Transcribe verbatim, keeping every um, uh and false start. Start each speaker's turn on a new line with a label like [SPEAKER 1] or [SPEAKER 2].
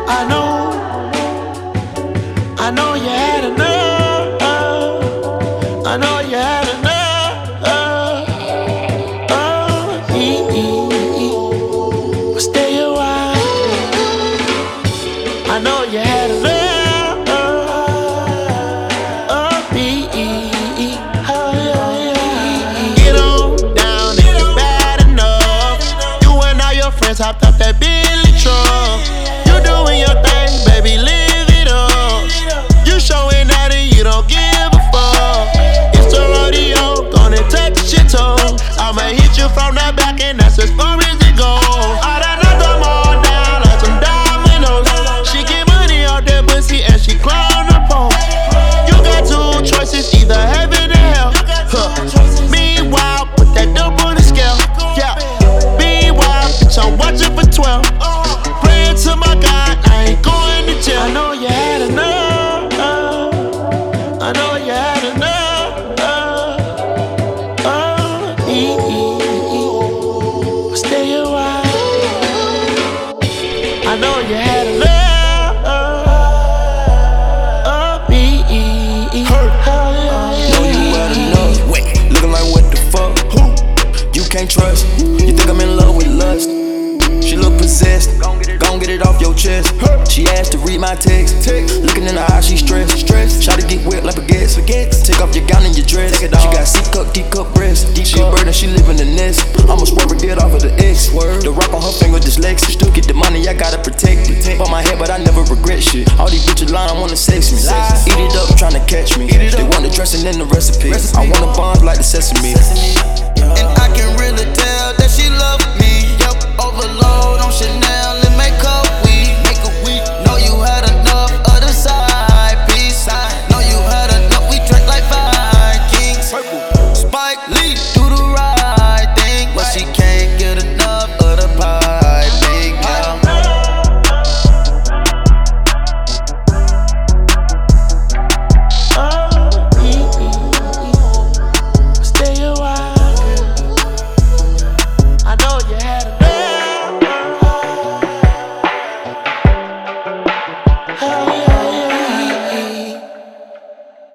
[SPEAKER 1] I know, I know you had enough. I know you had enough. Oh, e -e -e. Stay a while. I know you had enough. Oh, e -e -e. Oh, yeah, yeah. Get on down if you bad enough. You and all your friends hopped off that Billy truck. You doing your thing, baby, live it up. You showing that and you don't give a fuck. It's a rodeo, gonna take your toe. I'ma hit you from the back and that's as far as it goes. I done knocked them all down like some dominoes. She get money out that pussy and she climb the pole. You got two choices, either heaven or hell. Huh. Meanwhile, put that dope on the scale. Yeah. Meanwhile, bitch, I'm watching for twelve. Praying to my God, I ain't going to jail. I know you had enough. I know you had enough. Oh, e -e -e. Stay a while. I know you had enough. Oh, e -e -e.
[SPEAKER 2] Know you had enough. Looking like what the fuck? Who? You can't trust. You think I'm in love with lust? She look possessed. Gon' get it off your chest. She asked to read my text. Looking in her eyes, she stressed. Try to get wet like baguettes. Take off your gown and your dress. She got C cup, D cup breast. She a bird and she live in the nest. I'ma swerve and get off of the X. The rock on her finger dyslexic. Still get the money, I gotta protect it. Bought my head, but I never regret shit. All these bitches lying, I wanna sex me. Eat it up, tryna catch me. They want the dressing in the recipe. I want a bomb like the sesame.
[SPEAKER 3] And I can really tell that she love me.